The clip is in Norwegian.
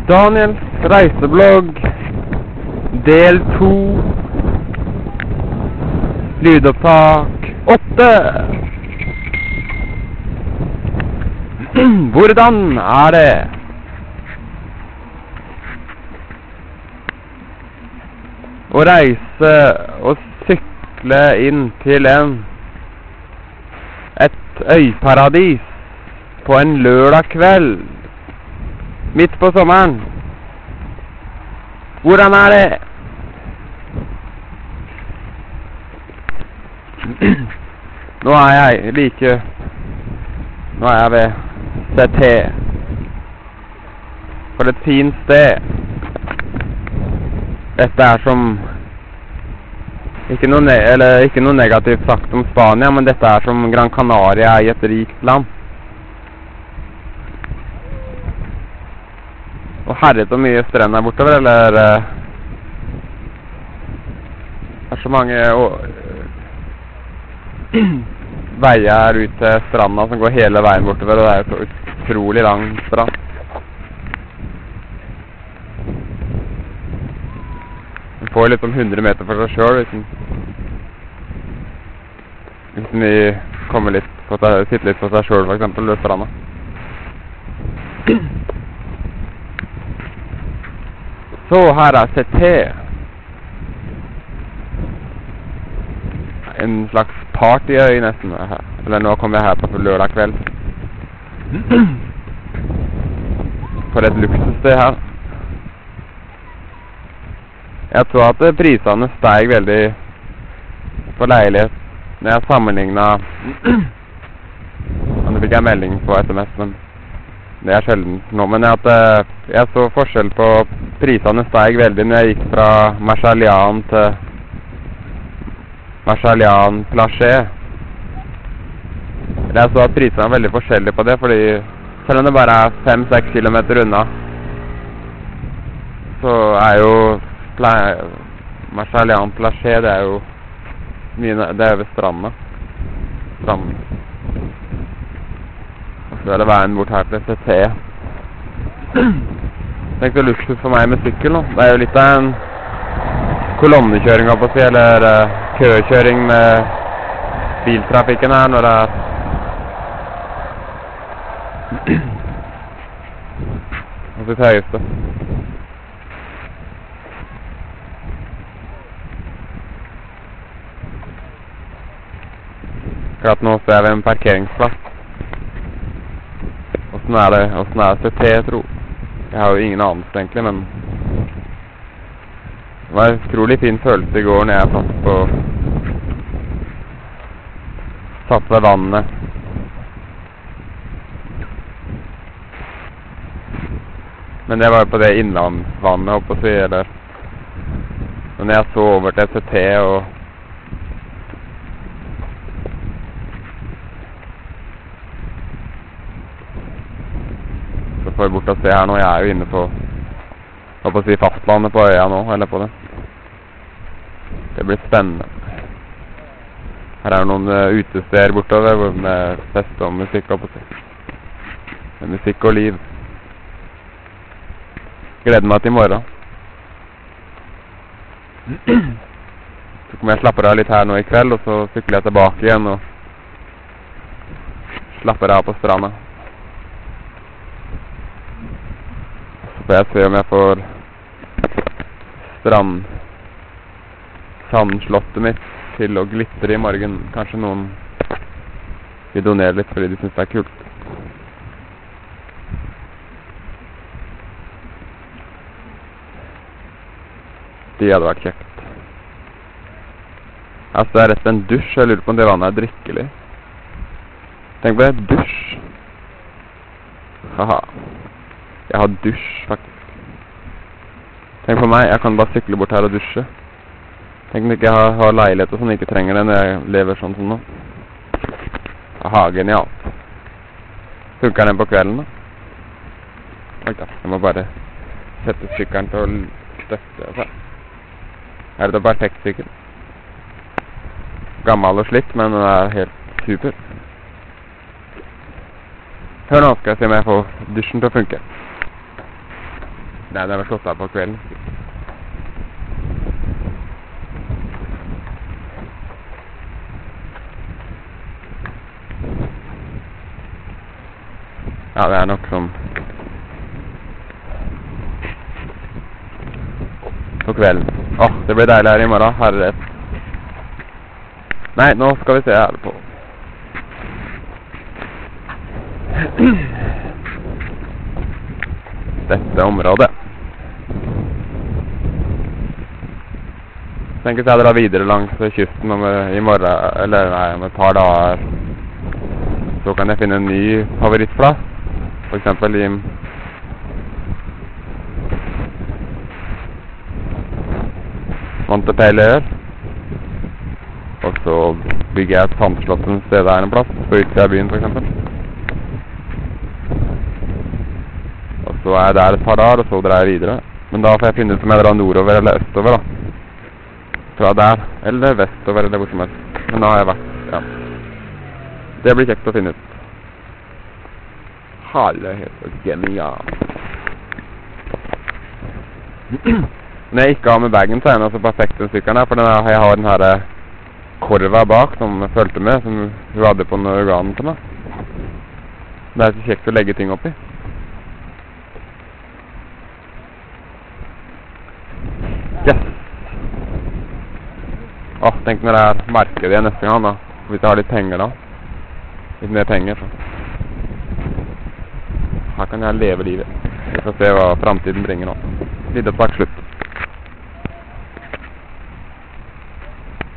Daniels reiseblogg, del 2, lydopptak 8. Hvordan er det? Å reise og sykle inn til et øyparadis på en lørdag kveld midt på sommeren. Hvordan er det? Nå er jeg ved CT. For et fint sted. Dette er som ikke noe negativt sagt om Spania, men dette er som Gran Canaria i et rikt land. Og herret og mye strender bortover, eller det er så mange veier ut til stranda som går hele veien bortover, og det er så utrolig lang strand. Man får litt om 100 meter for seg selv hvis vi kommer sitter litt på seg selv, for eksempel, ved stranda. Så her er CT. En slags partyøy nesten. Eller nå kommer jeg her på lørdag kveld. For et luksussted her. Jeg tror at prisene steg veldig på leilighet når jeg sammenlignet. Nå fikk jeg melding på SMS, men det er sjelden nå. Men jeg så forskjell på prisene steg veldig når jeg gikk fra Marshalian til Marshalian Plaché. Jeg så at prisene er veldig forskjellige på det, fordi selv om det bare er 5-6 kilometer unna, så er jo Marshalian Plaché, det er jo det er ved stranda. Og så er det veien bort her til CT. Tenk så luksus for meg med sykkel nå. Det er jo litt av en kolonnekjøring, på å si, eller køkjøring med biltrafikken her når det er på sitt høyeste. Akkurat nå står jeg ved en parkeringsplass. Hvordan er det CT, jeg tror? Jeg har jo ingen anelse egentlig, men det var en utrolig fin følelse i går når jeg satt ved vannet. Men det var jo på det innlandsvannet, holdt på å si, eller når jeg så over til CT og så får jeg bort og se her nå. Jeg er jo inne på, holdt på å si, fastlandet på øya nå, eller på det. Det blir spennende. Her er noen utesteder bortover med fest og musikk, holdt på å si. Med musikk og liv. Gleder meg til i morgen. Så kommer jeg slapper av litt her nå i kveld, og så sykler jeg tilbake igjen og slapper av på stranda. Så får jeg se om jeg får sandslottet mitt til å glitre i morgen. Kanskje noen vil donere litt fordi de synes det er kult. Det hadde vært kjekt. Altså, det er rett en dusj. Jeg lurer på om det vannet er drikkelig. Tenk på det, dusj. Haha. Jeg har dusj, faktisk. Tenk på meg, jeg kan bare sykle bort her og dusje. Tenk om ikke jeg har leilighet og sånn, ikke trenger det når jeg lever sånn som nå. Haha, genialt. Funker den på kvelden da? Oi da, jeg må bare sette sykkelen til å støtte seg. Her er det bare tektsykkel. Gammel og slitt, men den er helt super. Hør nå, skal jeg se om jeg får dusjen til å funke. Nei, det har vel slått av på kvelden. Ja, det er nok som på kvelden. Åh, det blir deilig her i morgen, herrerett. Nei, nå skal vi se her på dette området. Tenk hvis jeg drar videre langs kysten i morgen, eller nei, om et par dager. Så kan jeg finne en ny favorittplass. For eksempel i Montpellier. Og så bygger jeg et sandslott en sted der en plass, på utsida av byen for eksempel. Og så er jeg der et par dager, og så drar jeg videre. Men da får jeg finne ut om jeg drar nordover eller østover da. Fra der, eller vestover, eller hvor som helst. Men da har jeg vært, ja. Det blir kjekt å finne ut. Herlighet og genial. Når jeg ikke har med bagen, så er den altså perfekt den sykkelen her, for jeg har den her korva bak som følte med, som hun hadde på noen organen til meg. Det er så kjekt å legge ting oppi. Yes! Åh, tenk når det er markedet neste gang da, hvis jeg har litt penger da. Litt mer penger, så. Her kan jeg leve livet. Vi får se hva fremtiden bringer nå. Videopptak slutt.